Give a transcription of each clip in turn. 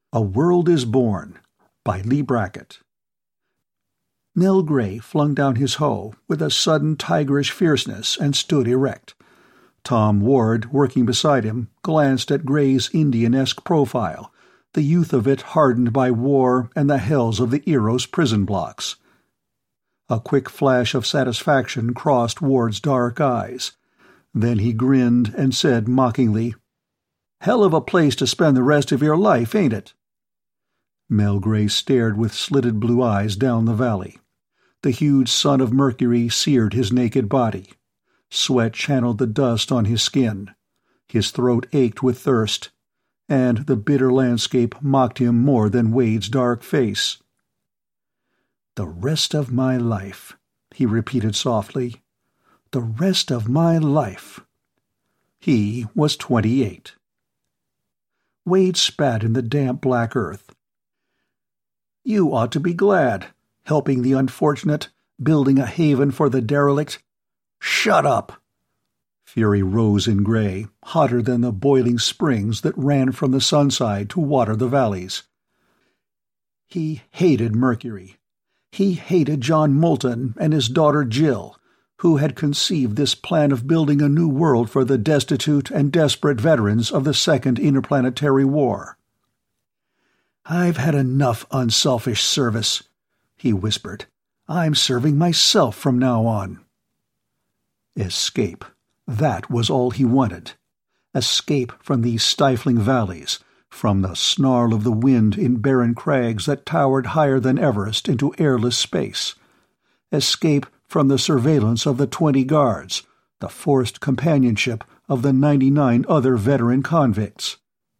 A World is Born by Lee Brackett. Mel Gray flung down his hoe with a sudden tigerish fierceness and stood erect. Tom Ward, working beside him, glanced at Gray's Indian-esque profile, the youth of it hardened by war and the hells of the Eros prison blocks. A quick flash of satisfaction crossed Ward's dark eyes. Then he grinned and said mockingly, "Hell of a place to spend the rest of your life, ain't it?" Mel Gray stared with slitted blue eyes down the valley. The huge sun of Mercury seared his naked body. Sweat channeled the dust on his skin. His throat ached with thirst, and the bitter landscape mocked him more than Wade's dark face. "The rest of my life," he repeated softly. "The rest of my life." He was 28. Wade spat in the damp black earth. "You ought to be glad. Helping the unfortunate, building a haven for the derelict." "Shut up!" Fury rose in Gray, hotter than the boiling springs that ran from the sunside to water the valleys. He hated Mercury. He hated John Moulton and his daughter Jill, who had conceived this plan of building a new world for the destitute and desperate veterans of the Second Interplanetary War. "I've had enough unselfish service," he whispered. "I'm serving myself from now on." Escape. That was all he wanted. Escape from these stifling valleys, from the snarl of the wind in barren crags that towered higher than Everest into airless space. Escape from the surveillance of the 20 guards, the forced companionship of the 99 other veteran convicts.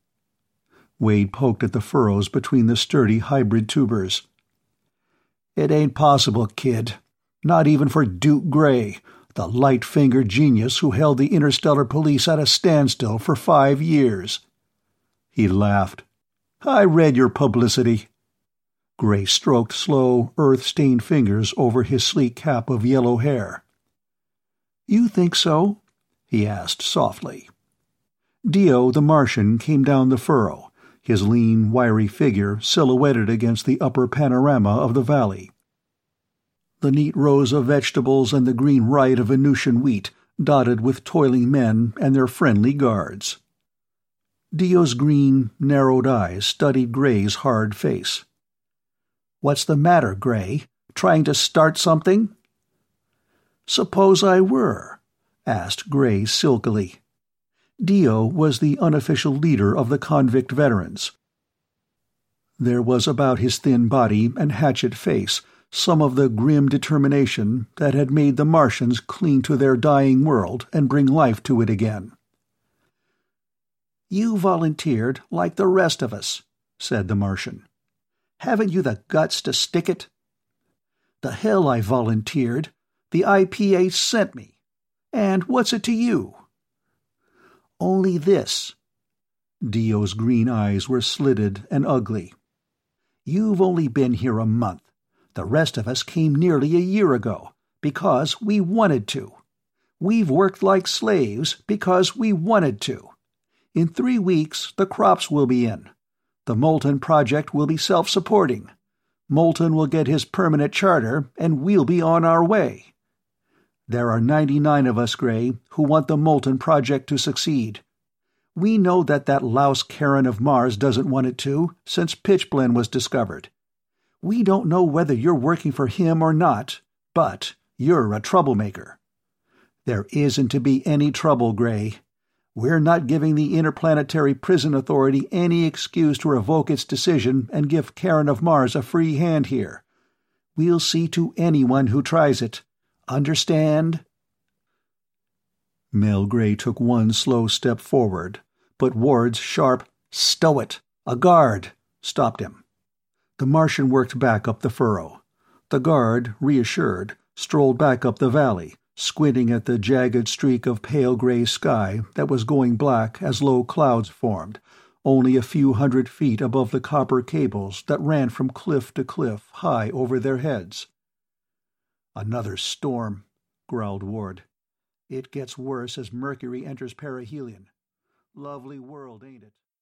Wade poked at the furrows between the sturdy hybrid tubers. "It ain't possible, kid. Not even for Duke Gray, the light-fingered genius who held the interstellar police at a standstill for 5 years." He laughed. "I read your publicity." Gray stroked slow, earth-stained fingers over his sleek cap of yellow hair. "You think so?" he asked softly. Dio the Martian came down the furrow, his lean, wiry figure silhouetted against the upper panorama of the valley. The neat rows of vegetables and the green riot of Venusian wheat dotted with toiling men and their friendly guards. Dio's green, narrowed eyes studied Gray's hard face. "What's the matter, Gray? Trying to start something?" "Suppose I were?" asked Gray silkily. Dio was the unofficial leader of the convict veterans. There was about his thin body and hatchet face some of the grim determination that had made the Martians cling to their dying world and bring life to it again. "You volunteered like the rest of us," said the Martian. "Haven't you the guts to stick it?" "The hell I volunteered. The IPA sent me. And what's it to you?" "Only this." Dio's green eyes were slitted and ugly. "You've only been here a month. The rest of us came nearly a year ago, because we wanted to. We've worked like slaves because we wanted to. In 3 weeks the crops will be in. The Moulton Project will be self-supporting. Moulton will get his permanent charter, and we'll be on our way. There are 99 of us, Gray, who want the Moulton Project to succeed. We know that louse Karen of Mars doesn't want it to, since pitchblende was discovered. We don't know whether you're working for him or not, but you're a troublemaker. There isn't to be any trouble, Gray. We're not giving the Interplanetary Prison Authority any excuse to revoke its decision and give Karen of Mars a free hand here. We'll see to anyone who tries it. Understand?" Mel Gray took one slow step forward, but Ward's sharp, "Stow it! A guard!" stopped him. The Martian worked back up the furrow. The guard, reassured, strolled back up the valley, squinting at the jagged streak of pale gray sky that was going black as low clouds formed, only a few 100 feet above the copper cables that ran from cliff to cliff high over their heads. "Another storm," growled Ward. "It gets worse as Mercury enters perihelion. Lovely world, ain't it?"